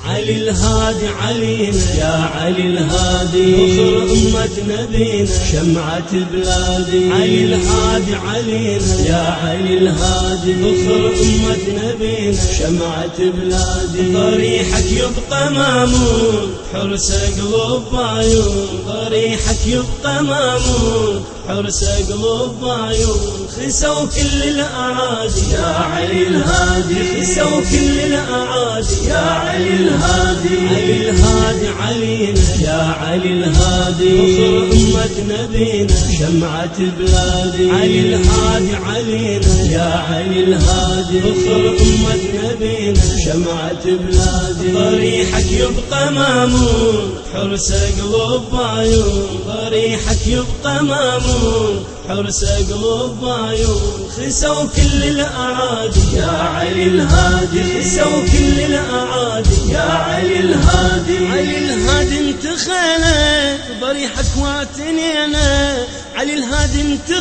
علي الهادي علينا يا علي الهادي فخر أمة نبينا شمعة بلادي علي الهادي علينا يا علي الهادي فخر أمة نبينا شمعة بلادي ضريحك يبقى مامون حرس قلوب بعيون ضريحك يبقى مامون حرس قلوب بعيون خسوا كل الأعادي يا علي الهادي خسوا كل الأعادي يا علي الهادي علي الهادي علينا يا علي الهادي فخر أمة نبينا شمعة بلادي علي الهادي علينا يا علي الهادي فخر أمة نبينا شمعة بلادي ضريحك يبقى مامون حرس قلوب بعيون ضريحك يبقى مامون حرس قلوب بعيون خسوا كل الأعادي يا علي الهادي خسوا كل الأعادي يا علي الهادي علي الهادي انت خينا ضريحك واتنينا علي الهادي انت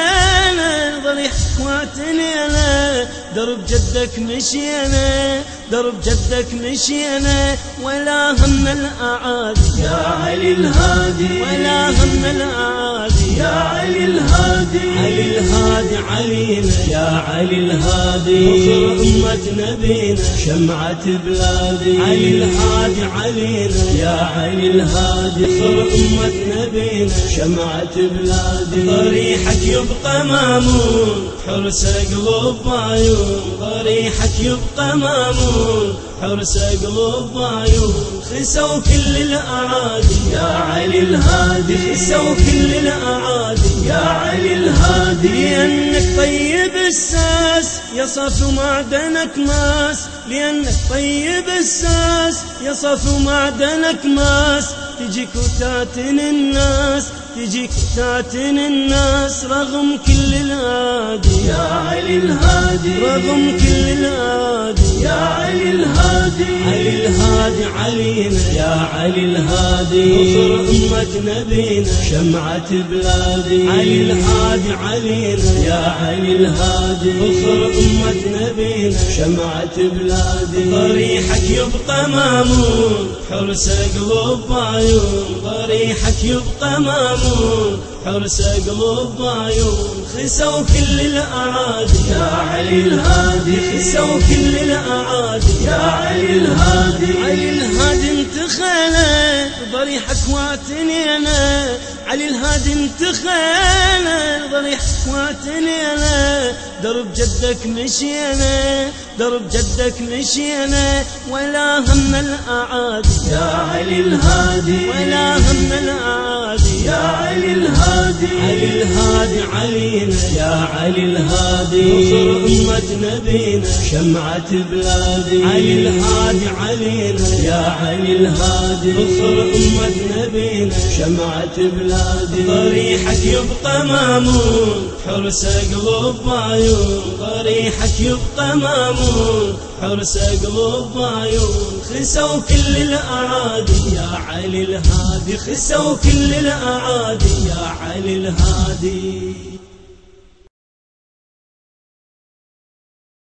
خينا ضريحك واتنينا درب جدك مشينا درب جدك مشينا ولا همنا الأعادي يا علي الهادي ولا همنا الأعادي يا علي الهادي علي الهادي علينا يا علي الهادي فخر أمة نبينا شمعة بلادي علي الهادي علينا يا علي الهادي فخر أمة نبينا شمعة بلادي ضريحك يبقى مامون حرس قلوب بعيون ضريحك يبقى مامون حرس قلوب بعيون خسوا كل الأعادي يا علي الهادي خسوا كل الأعادي يا علي الهادي لأنك طيب الساس يا صف معدنك ماس لأنك طيب الساس يا صف معدنك ماس تجيك وتاتن الناس تجيك وتاتن الناس رغم كل الهادي يا علي الهادي رغم كل الهادي يا علي الهادي علي الهادي علينا يا علي الهادي فخر أمة نبينا شمعة بلادي علي الهادي علينا يا علي الهادي فخر أمة نبينا شمعة بلادي ضريحك يبقى مامون حرس قلوب بعيون ضريحك يبقى مامون حرس قلوب بعيون خسوا كل الأعادي يا علي الهادي خسوا كل الأعادي يا علي الهادي علي الهادي انت خينا ضريحك واتنينا علي الهادي انت خينا ضريحك واتنينا درب جدك مشينا درب جدك مشينا ولا همنا الأعادي يا علي الهادي ولا همنا الأعادي يا علي الهادي علي الهادي علينا يا علي الهادي فخر أمة نبينا شمعة بلادي علي الهادي علينا يا علي الهادي فخر أمة نبينا شمعة بلادي ضريحك يبقى مامون حرس قلوب بعيون ضريحك يبقى مامون حرس قلوب بعيون خسوا كل الأعادي يا علي الهادي خسوا كل الأعادي يا علي الهادي.